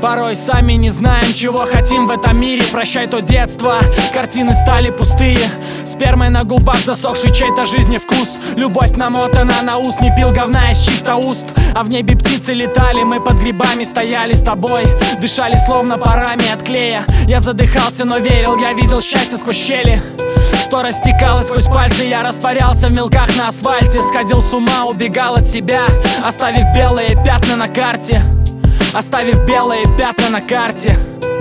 Порой сами не знаем, чего хотим в этом мире. Прощай то детство, картины стали пустые. Спермой на губах засохший чей-то жизни вкус. Любовь намотана на ус, не пил говна из чьих-то уст. А в небе птицы летали, мы под грибами стояли с тобой. Дышали словно парами от клея. Я задыхался, но верил, я видел счастье сквозь щели, что растекалось сквозь пальцы. Я растворялся в мелках на асфальте. Сходил с ума, убегал от себя, оставив белые пятна на карте. Оставив белые пятна на карте.